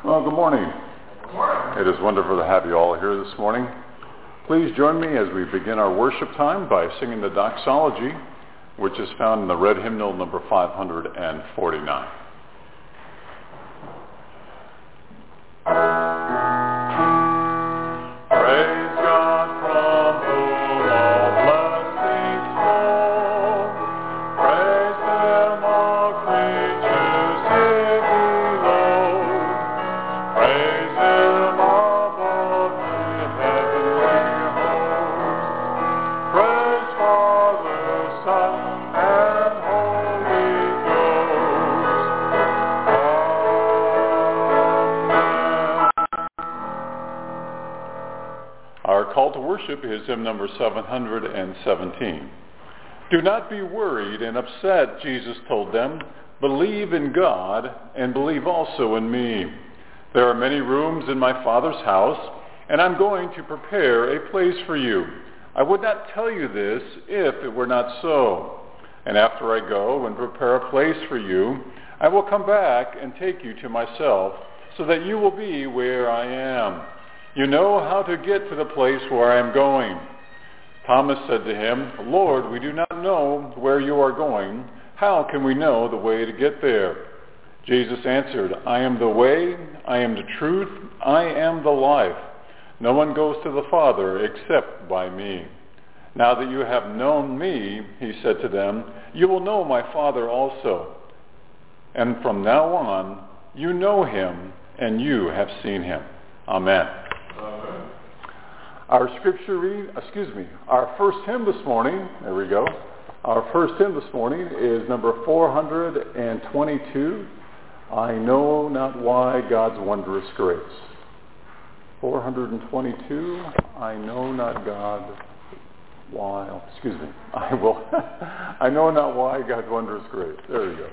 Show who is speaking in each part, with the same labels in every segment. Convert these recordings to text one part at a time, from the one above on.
Speaker 1: Well, good morning.
Speaker 2: Good morning.
Speaker 1: It is wonderful to have you all here this morning. Please join me as we begin our worship time by singing the doxology, which is found in the red hymnal number 549. Is hymn number 717. Do not be worried and upset, Jesus told them. Believe in God and believe also in me. There are many rooms in my Father's house, and I'm going to prepare a place for you. I would not tell you this if it were not so. And after I go and prepare a place for you, I will come back and take you to myself, so that you will be where I am. You know how to get to the place where I am going. Thomas said to him, Lord, we do not know where you are going. How can we know the way to get there? Jesus answered, I am the way, I am the truth, I am the life. No one goes to the Father except by me. Now that you have known me, he said to them, you will know my Father also. And from now on, you know him and you have seen him. Amen. Our our first hymn this morning, there we go. Our first hymn this morning is number 422, I Know Not Why God's Wondrous Grace. 422, I know not I know not why God's wondrous grace. There we go.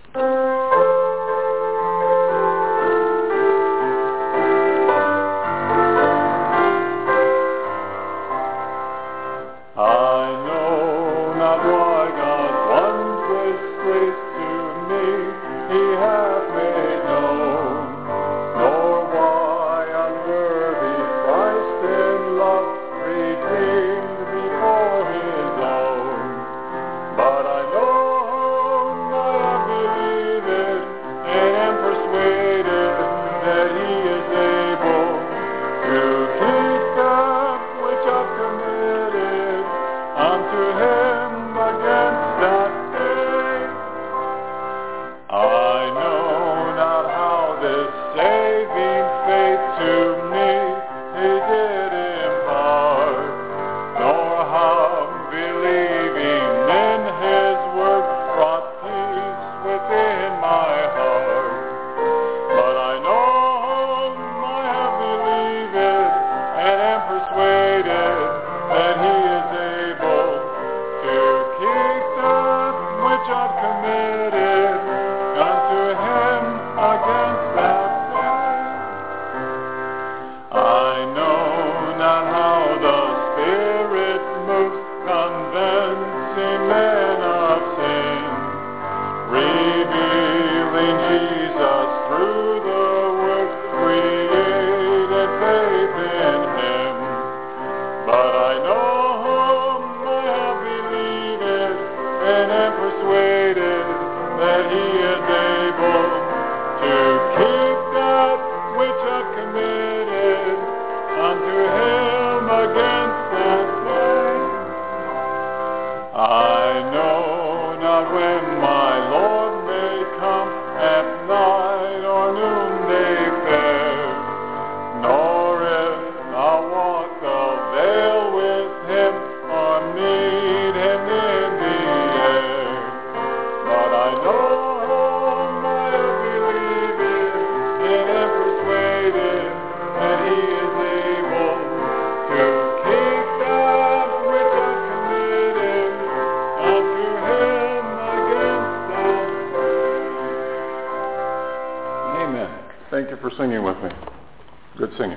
Speaker 1: Thank you for singing with me. Good singing.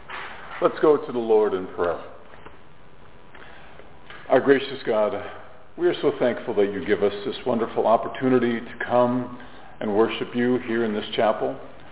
Speaker 1: Let's go to the Lord in prayer. Our gracious God, we are so thankful that you give us this wonderful opportunity to come and worship you here in this chapel.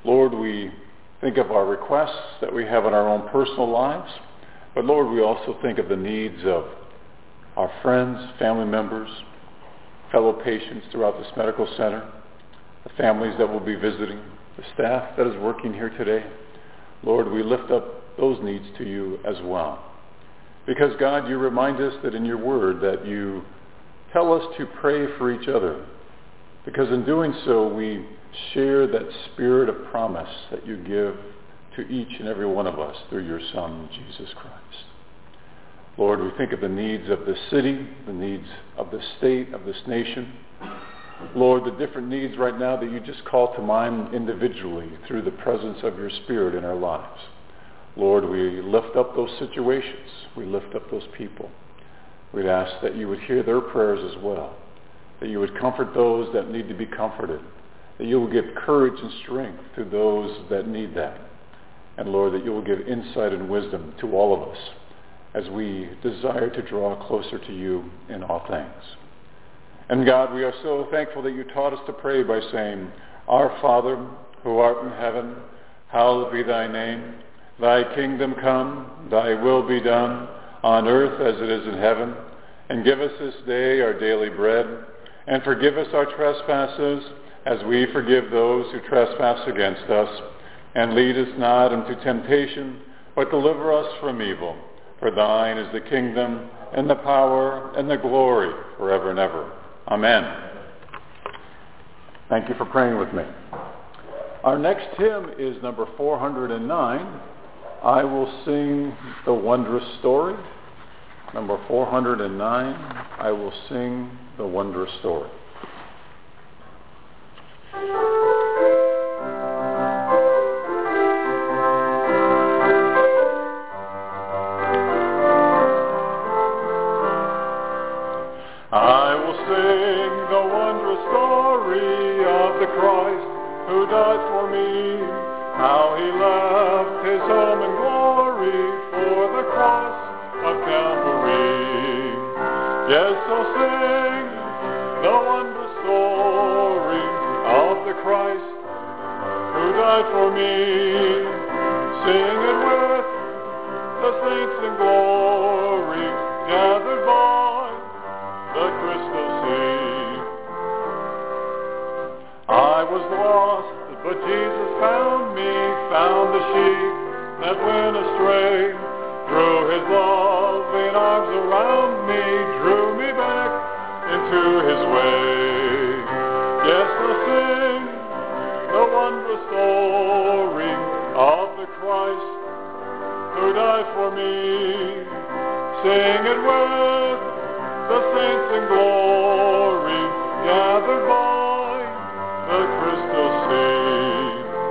Speaker 1: Lord, we think of our requests that we have in our own personal lives, but Lord, we also think of the needs of our friends, family members, fellow patients throughout this medical center, the families that will be visiting, the staff that is working here today. Lord, we lift up those needs to you as well. Because God, you remind us that in your word that you tell us to pray for each other. Because in doing so, we share that spirit of promise that you give to each and every one of us through your Son, Jesus Christ. Lord, we think of the needs of this city, the needs of this state, of this nation. Lord, the different needs right now that you just call to mind individually through the presence of your Spirit in our lives. Lord, we lift up those situations. We lift up those people. We'd ask that you would hear their prayers as well, that you would comfort those that need to be comforted, that you will give courage and strength to those that need that. And Lord, that you will give insight and wisdom to all of us as we desire to draw closer to you in all things. And God, we are so thankful that you taught us to pray by saying, Our Father, who art in heaven, hallowed be thy name. Thy kingdom come, thy will be done, on earth as it is in heaven. And give us this day our daily bread, and forgive us our trespasses, as we forgive those who trespass against us. And lead us not into temptation, but deliver us from evil. For thine is the kingdom, and the power, and the glory, forever and ever. Amen. Thank you for praying with me. Our next hymn is number 409. I will sing the wondrous story. Number 409, I will sing the wondrous story. I will sing the wondrous story of the Christ who died for me, how he left his home and glory for the cross of Calvary. Yes, I'll sing the wondrous story of the Christ who died for me. Sing it with the saints in glory, gathered by the crystal sea. I was lost, but Jesus found me, found the sheep that went astray. Threw his loving arms around me, drew me back into his way. Yes, I'll sing the wondrous story of the Christ who died for me. Sing it with the saints in glory, gathered by the crystal sea.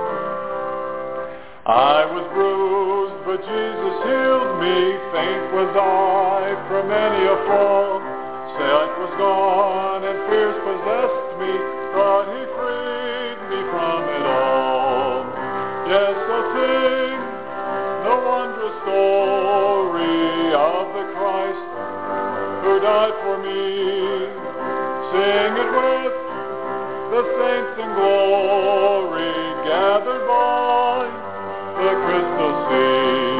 Speaker 1: I was bruised, but Jesus healed me. Faint was I from many a fall. Sight was gone and fears possessed me, but he freed me from it all. Yes, I'll sing the wondrous story of the Christ who died for me. Sing it with the saints in glory, gathered by the crystal sea.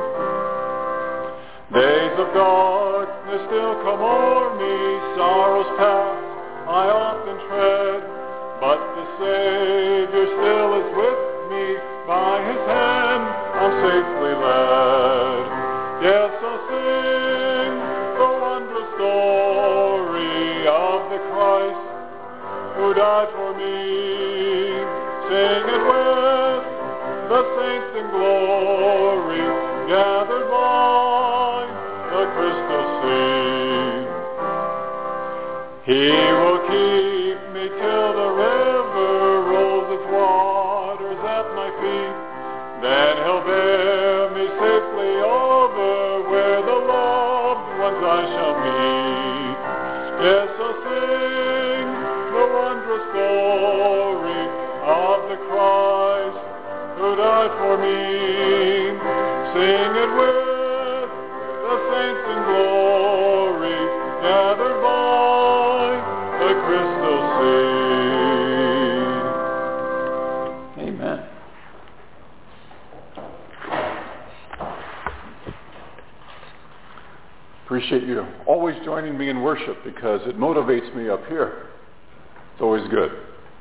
Speaker 1: Days of darkness still come o'er me, sorrows past I often tread, but the Savior still is with me, by his hand I'm safely led. Yes, I'll sing the wondrous story of the Christ who died for me. Sing it with the saints in glory, gathered by the crystal sea. He will keep me till the river rolls its waters at my feet. Then he'll bear me safely over where the loved ones I shall meet. Yes, I'll sing the wondrous story of the Christ who died for me. Sing it with the saints in glory, gathered by the crystal sea. Amen. Appreciate you always joining me in worship because it motivates me up here. It's always good.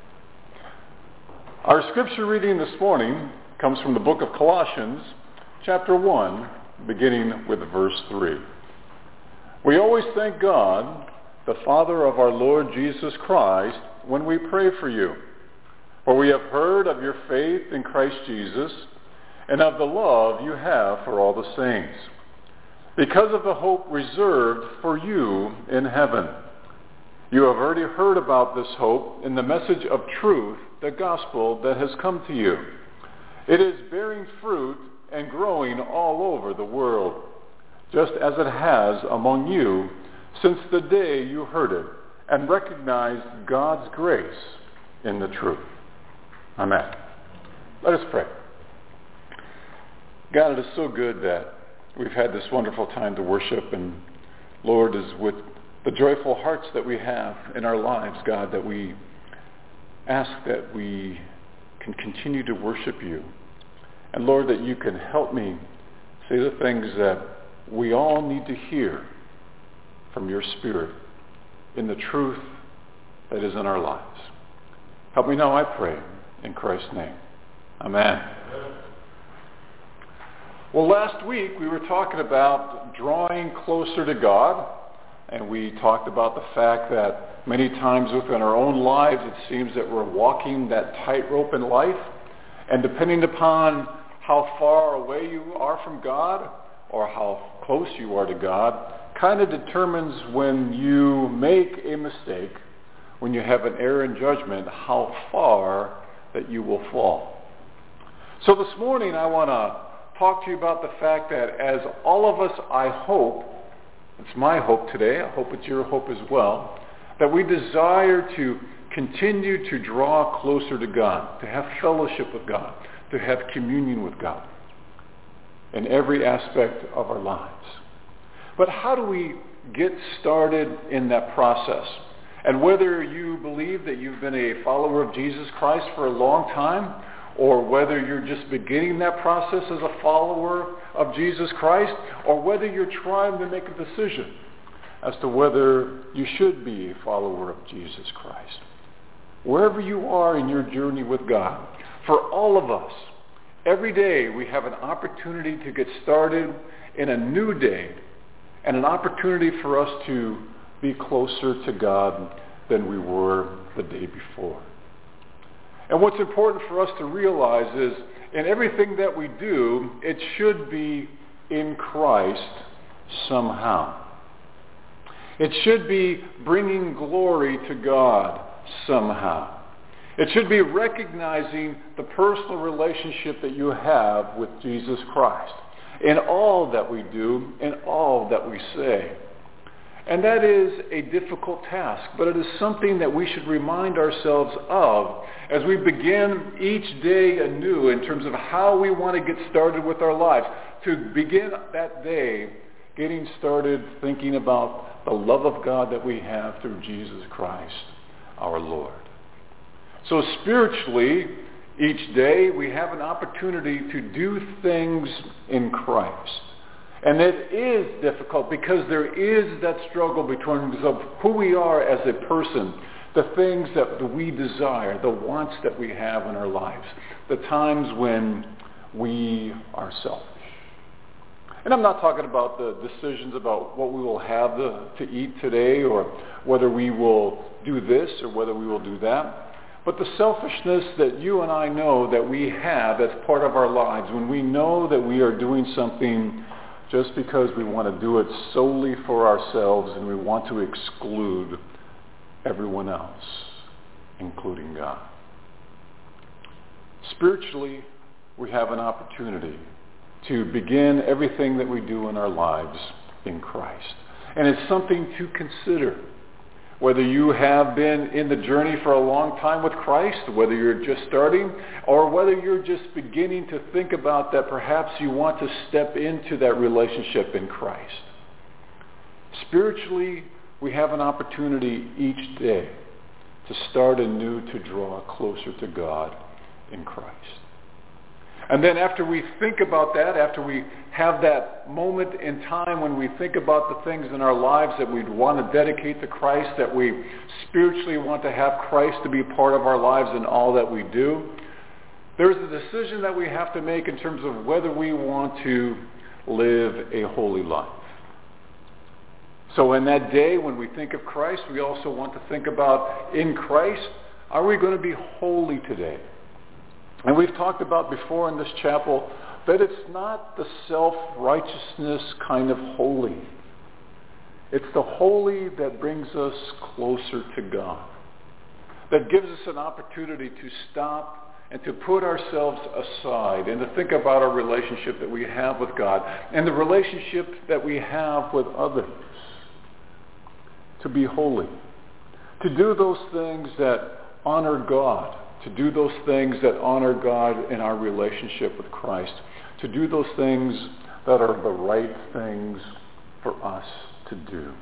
Speaker 1: Our scripture reading this morning comes from the book of Colossians, chapter 1, beginning with verse 3. We always thank God, the Father of our Lord Jesus Christ, when we pray for you. For we have heard of your faith in Christ Jesus and of the love you have for all the saints, because of the hope reserved for you in heaven. You have already heard about this hope in the message of truth, the gospel that has come to you. It is bearing fruit and growing all over the world, just as it has among you since the day you heard it and recognized God's grace in the truth. Amen. Let us pray. God, it is so good that we've had this wonderful time to worship, and Lord, is with the joyful hearts that we have in our lives, God, that we ask that we can continue to worship you. And Lord, that you can help me say the things that we all need to hear from your Spirit in the truth that is in our lives. Help me now, I pray, in Christ's name. Amen. Well, last week we were talking about drawing closer to God, and we talked about the fact that many times within our own lives it seems that we're walking that tightrope in life, and depending upon how far away you are from God or how close you are to God, kind of determines when you make a mistake, when you have an error in judgment, how far that you will fall. So this morning I want to talk to you about the fact that as all of us, I hope, it's my hope today, I hope it's your hope as well, that we desire to continue to draw closer to God, to have fellowship with God, to have communion with God in every aspect of our lives. But how do we get started in that process? And whether you believe that you've been a follower of Jesus Christ for a long time, or whether you're just beginning that process as a follower of Jesus Christ, or whether you're trying to make a decision as to whether you should be a follower of Jesus Christ. Wherever you are in your journey with God, for all of us, every day we have an opportunity to get started in a new day and an opportunity for us to be closer to God than we were the day before. And what's important for us to realize is in everything that we do, it should be in Christ somehow. It should be bringing glory to God somehow. It should be recognizing the personal relationship that you have with Jesus Christ in all that we do, in all that we say. And that is a difficult task, but it is something that we should remind ourselves of as we begin each day anew in terms of how we want to get started with our lives. To begin that day getting started thinking about the love of God that we have through Jesus Christ, our Lord. So spiritually, each day we have an opportunity to do things in Christ. And it is difficult because there is that struggle between who we are as a person, the things that we desire, the wants that we have in our lives, the times when we are selfish. And I'm not talking about the decisions about what we will have to eat today or whether we will do this or whether we will do that, but the selfishness that you and I know that we have as part of our lives when we know that we are doing something just because we want to do it solely for ourselves and we want to exclude everyone else, including God. Spiritually, we have an opportunity to begin everything that we do in our lives in Christ. And it's something to consider. Whether you have been in the journey for a long time with Christ, whether you're just starting, or whether you're just beginning to think about that perhaps you want to step into that relationship in Christ. Spiritually, we have an opportunity each day to start anew to draw closer to God in Christ. And then after we think about that, after we have that moment in time when we think about the things in our lives that we'd want to dedicate to Christ, that we spiritually want to have Christ to be part of our lives in all that we do, there's a decision that we have to make in terms of whether we want to live a holy life. So in that day when we think of Christ, we also want to think about, in Christ, are we going to be holy today? And we've talked about before in this chapel that it's not the self-righteousness kind of holy. It's the holy that brings us closer to God, that gives us an opportunity to stop and to put ourselves aside and to think about our relationship that we have with God and the relationship that we have with others. To be holy, to do those things that honor God, to do those things that honor God in our relationship with Christ, to do those things that are the right things for us to do.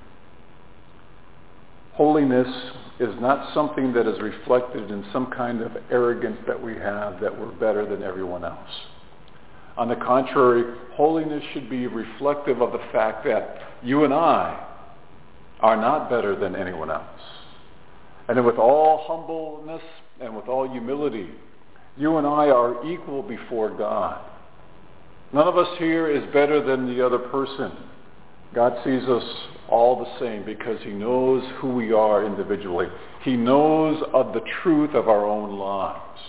Speaker 1: Holiness is not something that is reflected in some kind of arrogance that we have that we're better than everyone else. On the contrary, holiness should be reflective of the fact that you and I are not better than anyone else. And then with all humbleness and with all humility, you and I are equal before God. None of us here is better than the other person. God sees us all the same because he knows who we are individually. He knows of the truth of our own lives.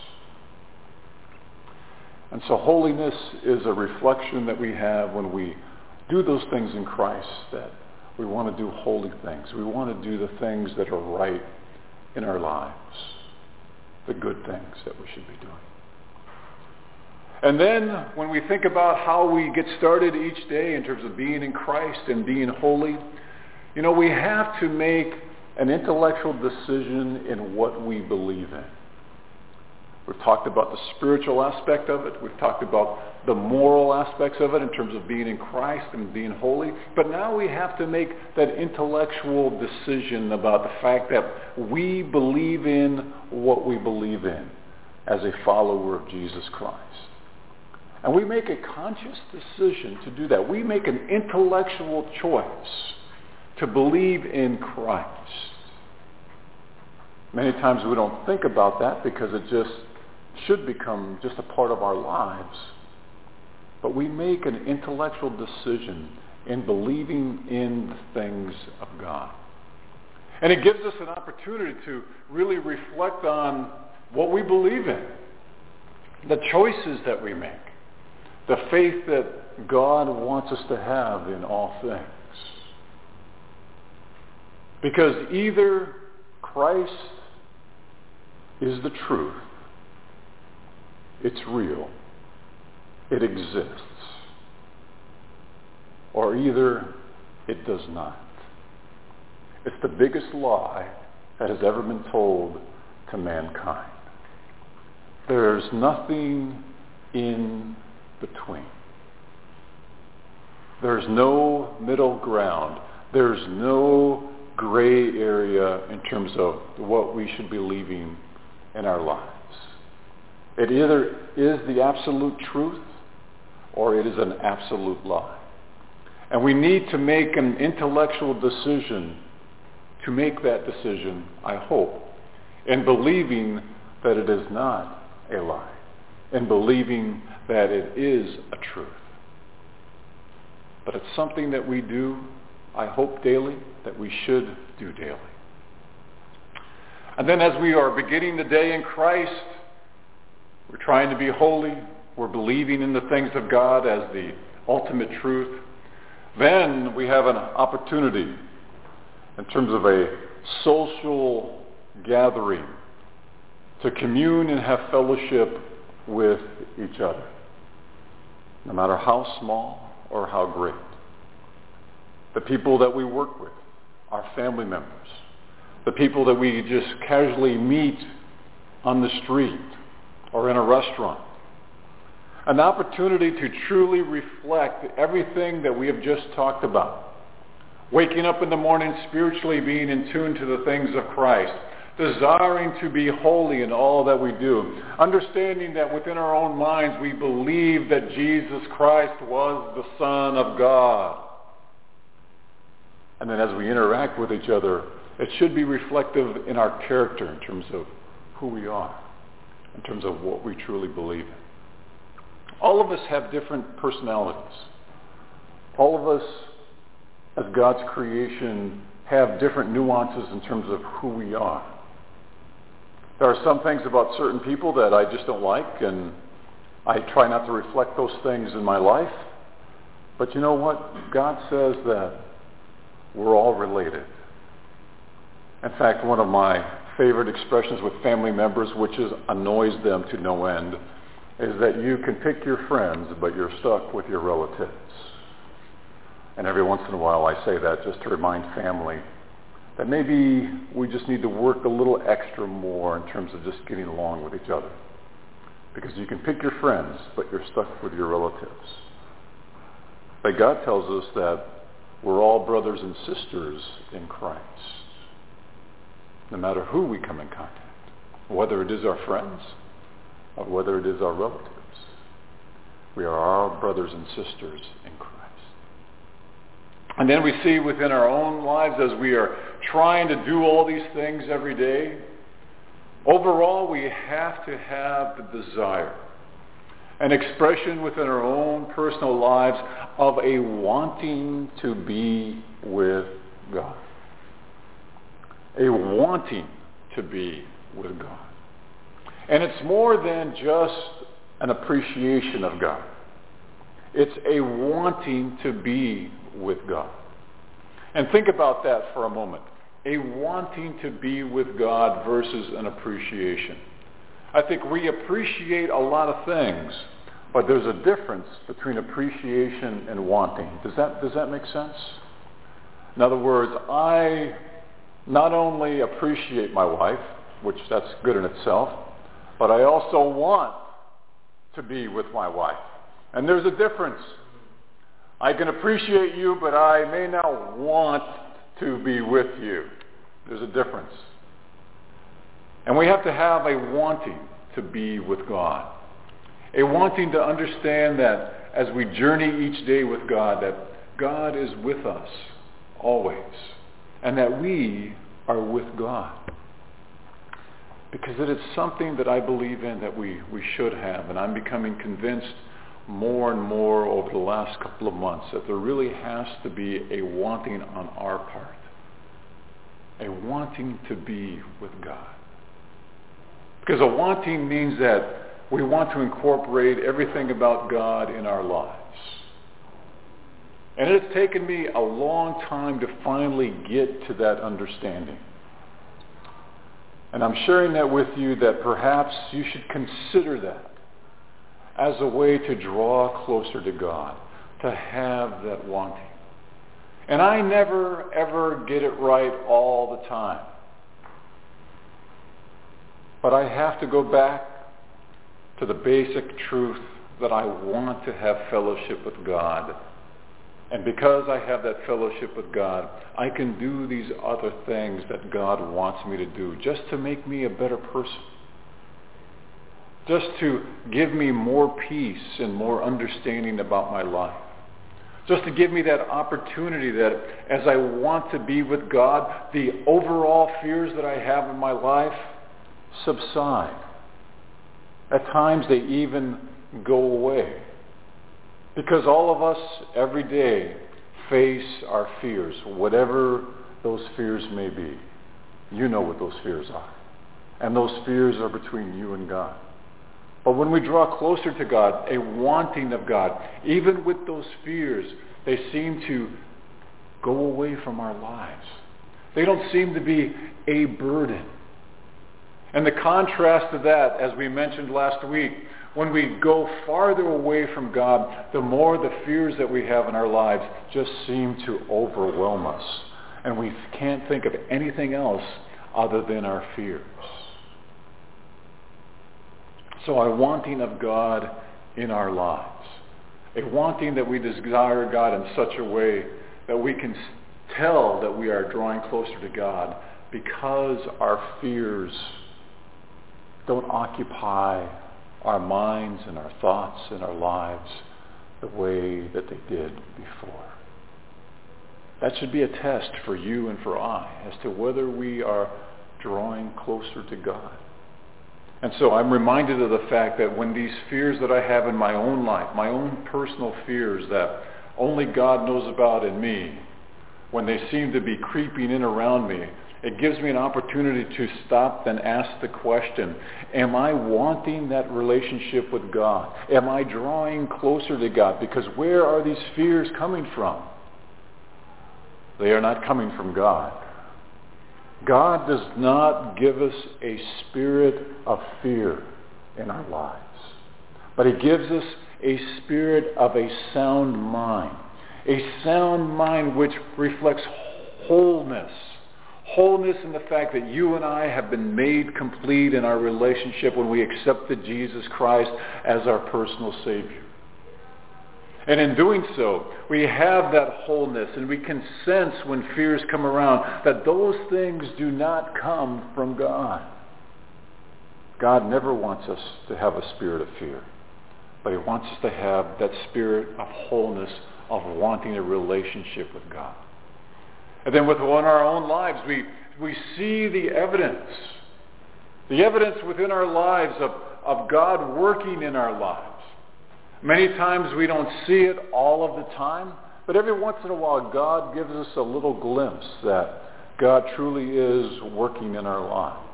Speaker 1: And so holiness is a reflection that we have when we do those things in Christ, that we want to do holy things. We want to do the things that are right in our lives, the good things that we should be doing. And then when we think about how we get started each day in terms of being in Christ and being holy, we have to make an intellectual decision in what we believe in. We've talked about the spiritual aspect of it. We've talked about the moral aspects of it in terms of being in Christ and being holy. But now we have to make that intellectual decision about the fact that we believe in what we believe in as a follower of Jesus Christ. And we make a conscious decision to do that. We make an intellectual choice to believe in Christ. Many times we don't think about that because it just should become just a part of our lives. But we make an intellectual decision in believing in the things of God. And it gives us an opportunity to really reflect on what we believe in, the choices that we make, the faith that God wants us to have in all things. Because either Christ is the truth, it's real, it exists, or either it does not. It's the biggest lie that has ever been told to mankind. There's nothing in between. There's no middle ground. There's no gray area in terms of what we should be believing in our lives. It either is the absolute truth or it is an absolute lie. And we need to make an intellectual decision to make that decision, I hope, in believing that it is not a lie, in believing that it is a truth. But it's something that we do, I hope, daily, that we should do daily. And then as we are beginning the day in Christ, we're trying to be holy, we're believing in the things of God as the ultimate truth, then we have an opportunity in terms of a social gathering to commune and have fellowship with each other, no matter how small or how great. The people that we work with, our family members, the people that we just casually meet on the street or in a restaurant. An opportunity to truly reflect everything that we have just talked about. Waking up in the morning spiritually being in tune to the things of Christ. desiring to be holy in all that we do, understanding that within our own minds we believe that Jesus Christ was the Son of God. And then as we interact with each other, it should be reflective in our character in terms of who we are, in terms of what we truly believe in. All of us have different personalities. All of us, as God's creation, have different nuances in terms of who we are. There are some things about certain people that I just don't like, and I try not to reflect those things in my life. But you know what? God says that we're all related. In fact, one of my favorite expressions with family members, which annoys them to no end, is that you can pick your friends, but you're stuck with your relatives. And every once in a while I say that just to remind family that maybe we just need to work a little extra more in terms of just getting along with each other. Because you can pick your friends, but you're stuck with your relatives. But God tells us that we're all brothers and sisters in Christ. No matter who we come in contact, whether it is our friends or whether it is our relatives, we are all brothers and sisters in Christ. And then we see within our own lives as we are trying to do all these things every day, overall we have to have the desire, an expression within our own personal lives of a wanting to be with God. A wanting to be with God. And it's more than just an appreciation of God. It's a wanting to be with God. And think about that for a moment. A wanting to be with God versus an appreciation. I think we appreciate a lot of things, but there's a difference between appreciation and wanting. Does that make sense? In other words, I not only appreciate my wife, which that's good in itself, but I also want to be with my wife. And there's a difference. I can appreciate you, but I may not want to be with you. There's a difference. And we have to have a wanting to be with God. A wanting to understand that as we journey each day with God, that God is with us always. And that we are with God. Because it is something that I believe in that we should have. And I'm becoming convinced more and more over the last couple of months that there really has to be a wanting on our part. A wanting to be with God. Because a wanting means that we want to incorporate everything about God in our lives. And it's taken me a long time to finally get to that understanding. And I'm sharing that with you that perhaps you should consider that as a way to draw closer to God, to have that wanting. And I never, ever get it right all the time. But I have to go back to the basic truth that I want to have fellowship with God. And because I have that fellowship with God, I can do these other things that God wants me to do just to make me a better person. Just to give me more peace and more understanding about my life. Just to give me that opportunity that as I want to be with God, the overall fears that I have in my life subside. At times they even go away. Because all of us every day face our fears, whatever those fears may be. You know what those fears are. And those fears are between you and God. But when we draw closer to God, a wanting of God, even with those fears, they seem to go away from our lives. They don't seem to be a burden. And the contrast to that, as we mentioned last week, when we go farther away from God, the more the fears that we have in our lives just seem to overwhelm us. And we can't think of anything else other than our fears. So a wanting of God in our lives. A wanting that we desire God in such a way that we can tell that we are drawing closer to God because our fears don't occupy our minds and our thoughts and our lives the way that they did before. That should be a test for you and for I as to whether we are drawing closer to God. And so I'm reminded of the fact that when these fears that I have in my own life, my own personal fears that only God knows about in me, when they seem to be creeping in around me, it gives me an opportunity to stop and ask the question, am I wanting that relationship with God? Am I drawing closer to God? Because where are these fears coming from? They are not coming from God. God does not give us a spirit of fear in our lives, but he gives us a spirit of a sound mind which reflects wholeness. Wholeness in the fact that you and I have been made complete in our relationship when we accepted Jesus Christ as our personal Savior. And in doing so, we have that wholeness, and we can sense when fears come around that those things do not come from God. God never wants us to have a spirit of fear, but he wants us to have that spirit of wholeness, of wanting a relationship with God. And then within our own lives, we see the evidence within our lives of God working in our lives. Many times we don't see it all of the time, but every once in a while God gives us a little glimpse that God truly is working in our lives.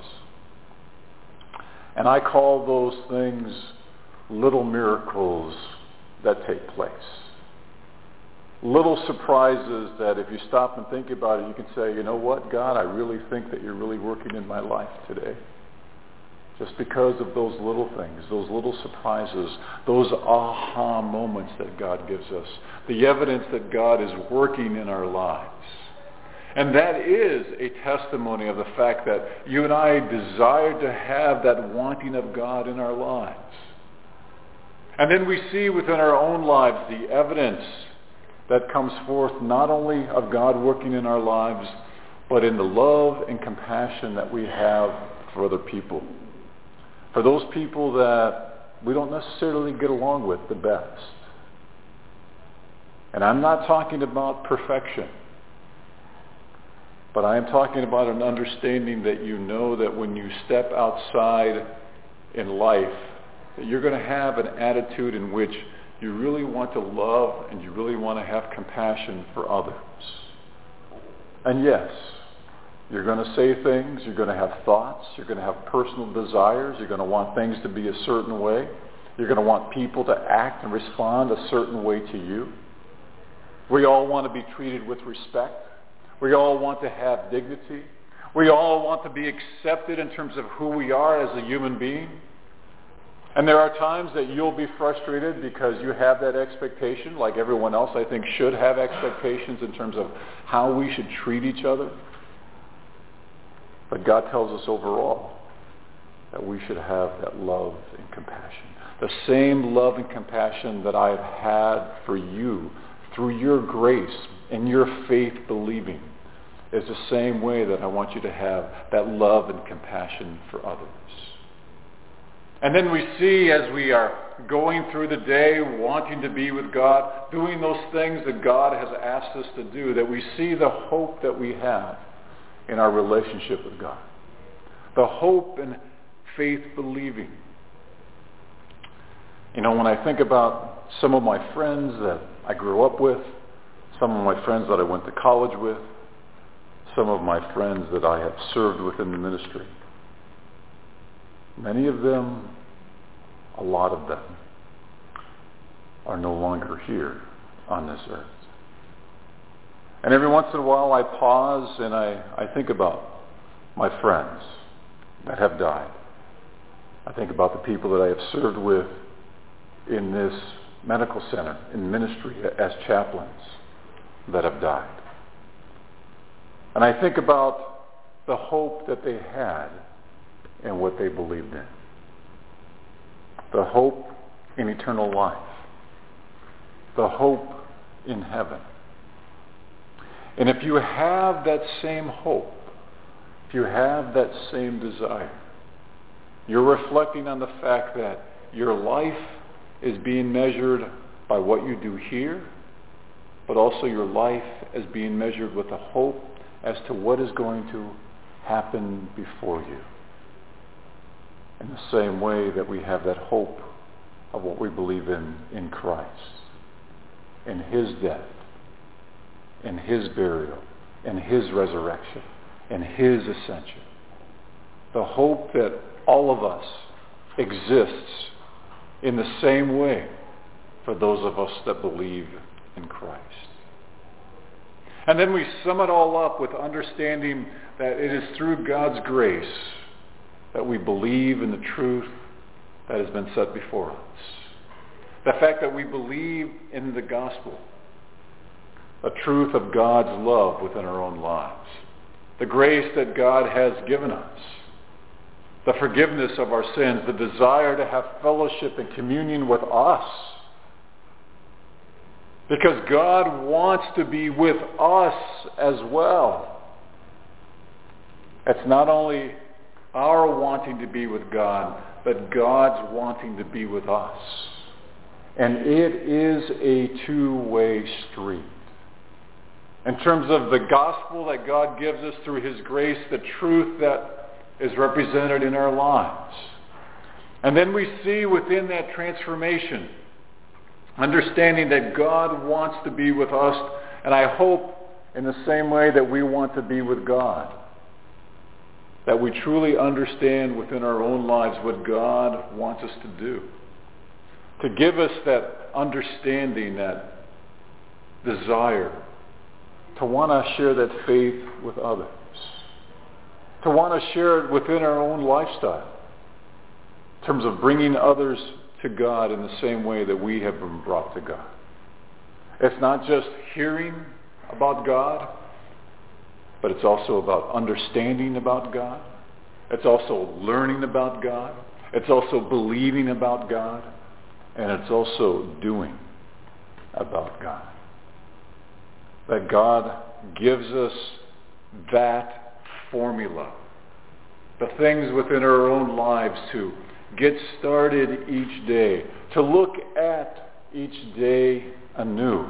Speaker 1: And I call those things little miracles that take place. Little surprises that if you stop and think about it, you can say, you know what, God, I really think that you're really working in my life today. Just because of those little things, those little surprises, those aha moments that God gives us. The evidence that God is working in our lives. And that is a testimony of the fact that you and I desire to have that wanting of God in our lives. And then we see within our own lives the evidence that comes forth not only of God working in our lives, but in the love and compassion that we have for other people. For those people that we don't necessarily get along with the best. And I'm not talking about perfection, but I am talking about an understanding that you know that when you step outside in life, that you're going to have an attitude in which you really want to love and you really want to have compassion for others. And yes, you're going to say things, you're going to have thoughts, you're going to have personal desires, you're going to want things to be a certain way, you're going to want people to act and respond a certain way to you. We all want to be treated with respect. We all want to have dignity. We all want to be accepted in terms of who we are as a human being. And there are times that you'll be frustrated because you have that expectation, like everyone else I think should have expectations in terms of how we should treat each other. But God tells us overall that we should have that love and compassion. The same love and compassion that I have had for you through your grace and your faith believing is the same way that I want you to have that love and compassion for others. And then we see as we are going through the day, wanting to be with God, doing those things that God has asked us to do, that we see the hope that we have in our relationship with God. The hope and faith believing. You know, when I think about some of my friends that I grew up with, some of my friends that I went to college with, some of my friends that I have served with in the ministry, many of them, a lot of them, are no longer here on this earth. And every once in a while I pause and I think about my friends that have died. I think about the people that I have served with in this medical center, in ministry as chaplains that have died. And I think about the hope that they had and what they believed in. The hope in eternal life. The hope in heaven. And if you have that same hope, if you have that same desire, you're reflecting on the fact that your life is being measured by what you do here, but also your life is being measured with a hope as to what is going to happen before you. In the same way that we have that hope of what we believe in Christ, in his death, in his burial, in his resurrection, in his ascension. The hope that all of us exists in the same way for those of us that believe in Christ. And then we sum it all up with understanding that it is through God's grace that we believe in the truth that has been set before us. The fact that we believe in the gospel, a truth of God's love within our own lives, the grace that God has given us, the forgiveness of our sins, the desire to have fellowship and communion with us. Because God wants to be with us as well. It's not only our wanting to be with God, but God's wanting to be with us. And it is a two-way street. In terms of the gospel that God gives us through his grace, the truth that is represented in our lives. And then we see within that transformation, understanding that God wants to be with us, and I hope in the same way that we want to be with God. That we truly understand within our own lives what God wants us to do. To give us that understanding, that desire, to want to share that faith with others. To want to share it within our own lifestyle. In terms of bringing others to God in the same way that we have been brought to God. It's not just hearing about God, but it's also about understanding about God. It's also learning about God. It's also believing about God. And it's also doing about God. That God gives us that formula. The things within our own lives to get started each day. To look at each day anew.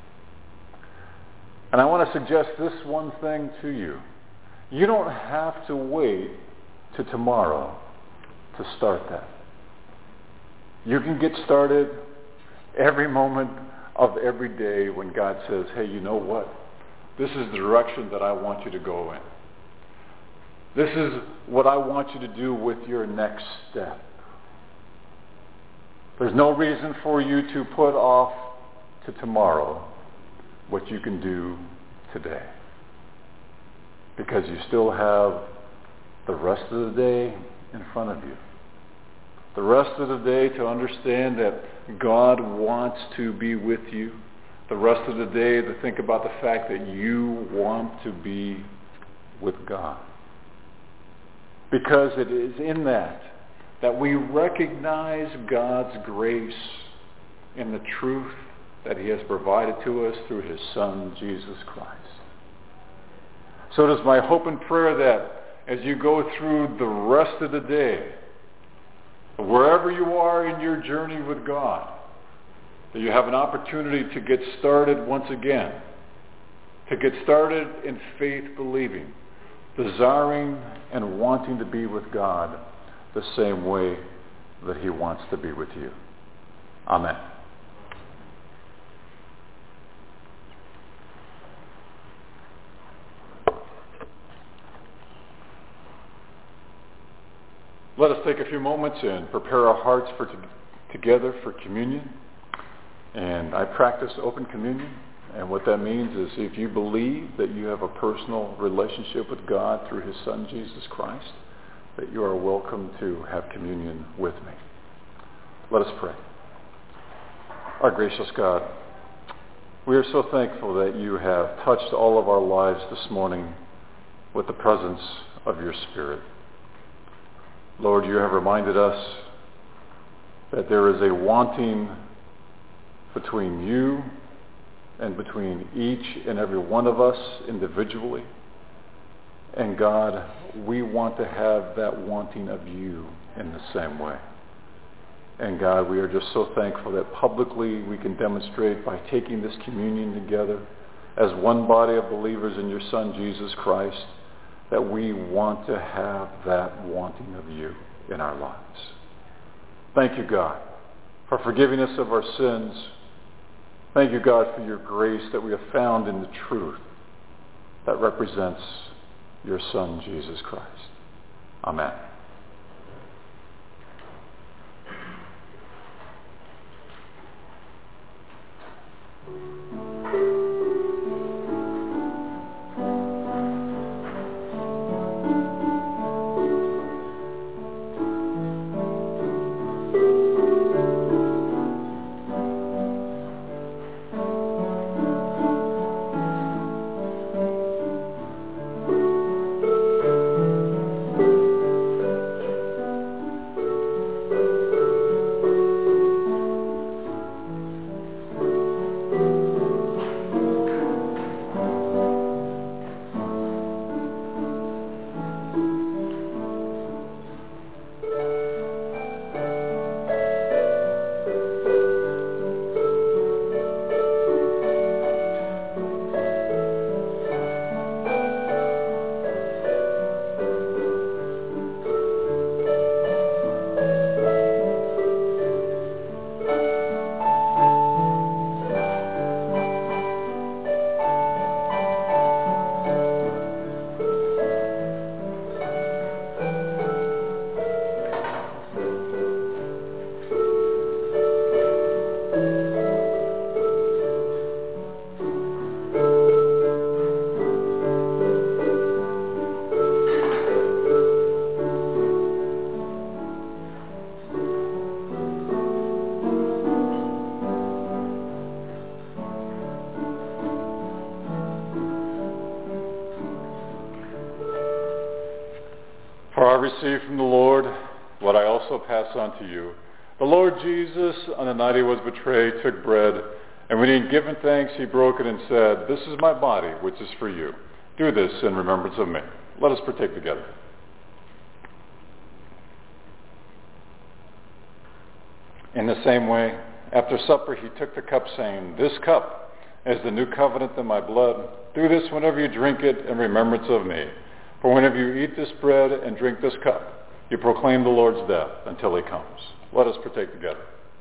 Speaker 1: And I want to suggest this one thing to you. You don't have to wait to tomorrow to start that. You can get started every moment of every day when God says, hey, you know what? This is the direction that I want you to go in. This is what I want you to do with your next step. There's no reason for you to put off to tomorrow what you can do today. Because you still have the rest of the day in front of you. The rest of the day to understand that God wants to be with you. The rest of the day to think about the fact that you want to be with God. Because it is in that we recognize God's grace in the truth that he has provided to us through his Son, Jesus Christ. So it is my hope and prayer that as you go through the rest of the day, wherever you are in your journey with God, that you have an opportunity to get started once again, to get started in faith believing, desiring and wanting to be with God the same way that he wants to be with you. Amen. Let us take a few moments and prepare our hearts together for communion. And I practice open communion. And what that means is if you believe that you have a personal relationship with God through his Son, Jesus Christ, that you are welcome to have communion with me. Let us pray. Our gracious God, we are so thankful that you have touched all of our lives this morning with the presence of your Spirit. Lord, you have reminded us that there is a wanting between you and between each and every one of us individually. And God, we want to have that wanting of you in the same way. And God, we are just so thankful that publicly we can demonstrate by taking this communion together as one body of believers in your Son, Jesus Christ, that we want to have that wanting of you in our lives. Thank you, God, for forgiving us of our sins. Thank you, God, for your grace that we have found in the truth that represents your Son, Jesus Christ. Amen. For I received from the Lord what I also pass on to you. The Lord Jesus, on the night he was betrayed, took bread, and when he had given thanks, he broke it and said, "This is my body, which is for you. Do this in remembrance of me." Let us partake together. In the same way, after supper, he took the cup, saying, "This cup is the new covenant in my blood. Do this whenever you drink it in remembrance of me. For whenever you eat this bread and drink this cup, you proclaim the Lord's death until he comes." Let us partake together.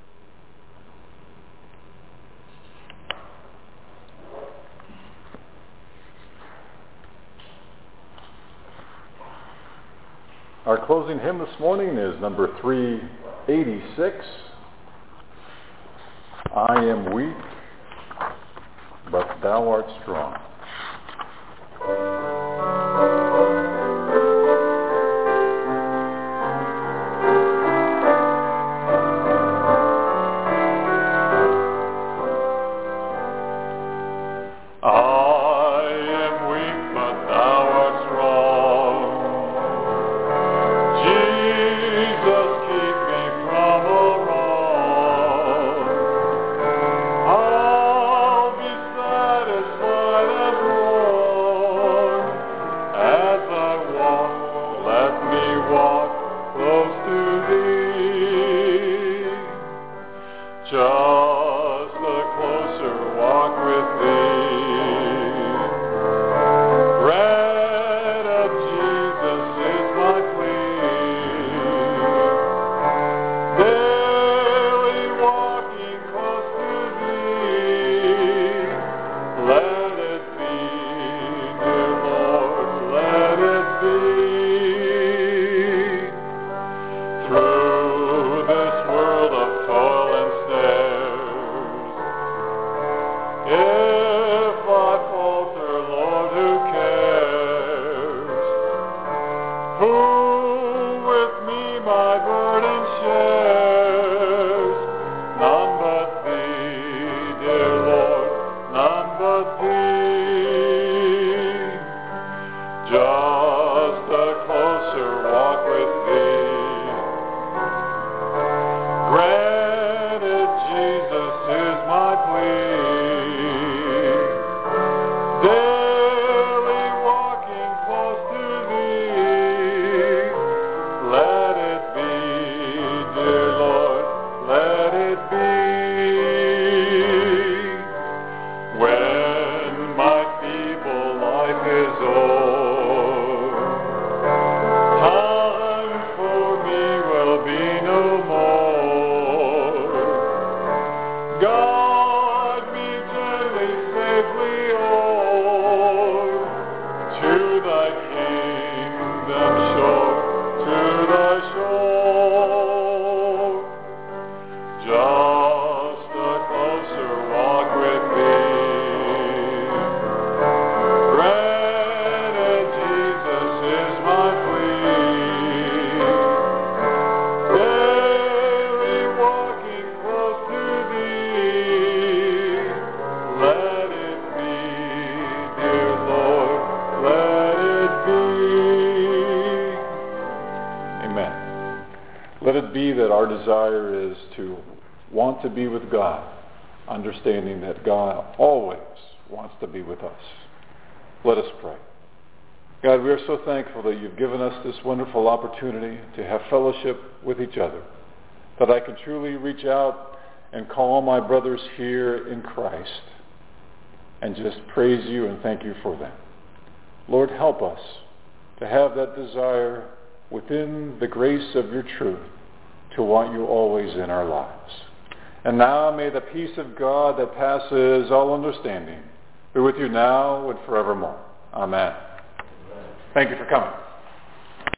Speaker 1: Our closing hymn this morning is number 386. I am weak, but thou art strong.
Speaker 2: Through this world of toil and snare,
Speaker 1: God be gently, safely o'er, to thy kingdom shore, to thy shore. Just a closer walk with thee. Granted, Jesus is my plea. Daily walking close to thee. Let it be, dear Lord, let it be. Amen. Let it be that our desire is to want to be with God, understanding that God always wants to be with us. Let us pray. God, we are so thankful that you've given us this wonderful opportunity to have fellowship with each other, that I can truly reach out and call my brothers here in Christ and just praise you and thank you for them. Lord, help us to have that desire within the grace of your truth to want you always in our lives. And now may the peace of God that passes all understanding be with you now and forevermore. Amen. Thank you for coming.